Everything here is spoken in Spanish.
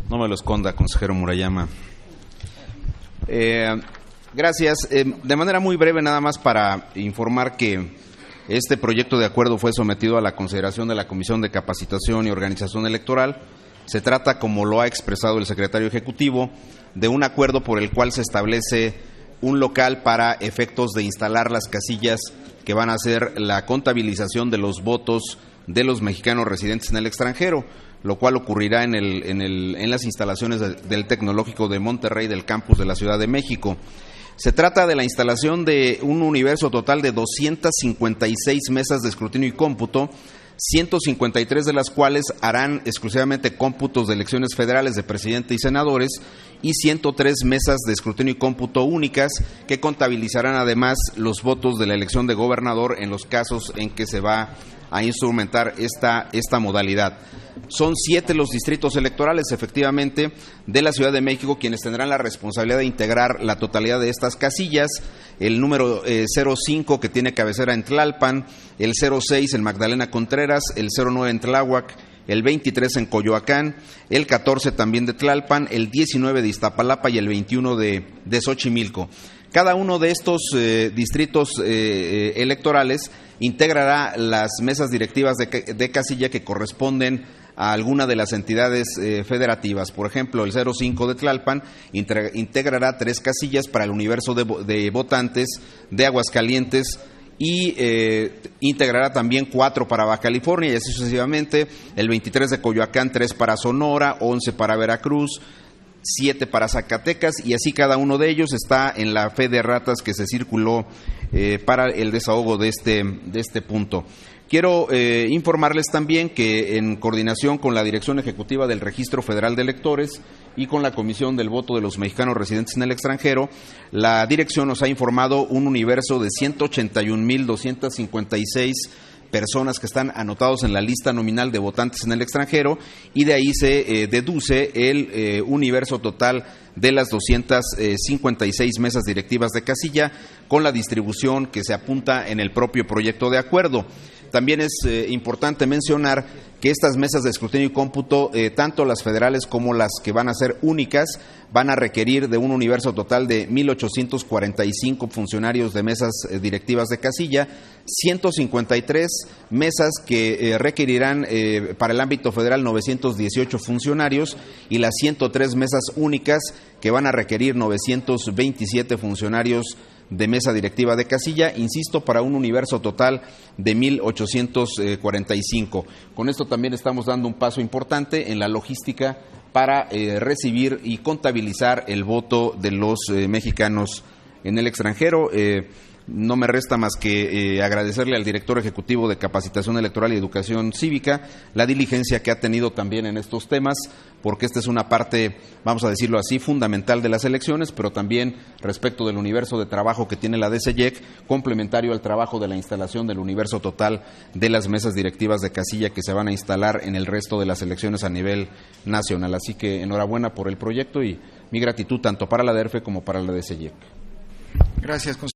No me lo esconda, consejero Murayama. Gracias. De manera muy breve, nada más para informar que este proyecto de acuerdo fue sometido a la consideración de la Comisión de Capacitación y Organización Electoral. Se trata, como lo ha expresado el secretario ejecutivo, de un acuerdo por el cual se establece un local para efectos de instalar las casillas que van a hacer la contabilización de los votos de los mexicanos residentes en el extranjero, lo cual ocurrirá en las instalaciones del Tecnológico de Monterrey del campus de la Ciudad de México. Se trata de la instalación de un universo total de 256 mesas de escrutinio y cómputo, 153 de las cuales harán exclusivamente cómputos de elecciones federales de presidente y senadores, y 103 mesas de escrutinio y cómputo únicas que contabilizarán además los votos de la elección de gobernador en los casos en que se va a instrumentar esta modalidad. Son 7 los distritos electorales, efectivamente, de la Ciudad de México, quienes tendrán la responsabilidad de integrar la totalidad de estas casillas. El número 05, que tiene cabecera en Tlalpan, el 06 en Magdalena Contreras, el 09 en Tláhuac, el 23 en Coyoacán, el 14 también de Tlalpan, el 19 de Iztapalapa y el 21 de Xochimilco. Cada uno de estos distritos electorales integrará las mesas directivas de casilla que corresponden a alguna de las entidades federativas. Por ejemplo, el 05 de Tlalpan integrará 3 casillas para el universo de votantes de Aguascalientes y integrará también 4 para Baja California y así sucesivamente. El 23 de Coyoacán, 3 para Sonora, 11 para Veracruz, 7 para Zacatecas, y así cada uno de ellos está en la fe de ratas que se circuló para el desahogo de este punto. Quiero informarles también que en coordinación con la Dirección Ejecutiva del Registro Federal de Electores y con la Comisión del Voto de los Mexicanos Residentes en el Extranjero, la dirección nos ha informado un universo de 181,256 personas que están anotados en la lista nominal de votantes en el extranjero, y de ahí se deduce el universo total de las 256 mesas directivas de casilla, con la distribución que se apunta en el propio proyecto de acuerdo. También es importante mencionar que estas mesas de escrutinio y cómputo, tanto las federales como las que van a ser únicas, van a requerir de un universo total de 1,845 funcionarios de mesas directivas de casilla, 153 mesas que requerirán para el ámbito federal 918 funcionarios, y las 103 mesas únicas que van a requerir 927 funcionarios de mesa directiva de casilla, insisto, para un universo total de 1,845. Con esto también estamos dando un paso importante en la logística para recibir y contabilizar el voto de los mexicanos en el extranjero. No me resta más que agradecerle al director ejecutivo de Capacitación Electoral y Educación Cívica la diligencia que ha tenido también en estos temas, porque esta es una parte, vamos a decirlo así, fundamental de las elecciones, pero también respecto del universo de trabajo que tiene la DCEYEC, complementario al trabajo de la instalación del universo total de las mesas directivas de casilla que se van a instalar en el resto de las elecciones a nivel nacional. Así que enhorabuena por el proyecto y mi gratitud tanto para la DERFE como para la DCEYEC. Gracias,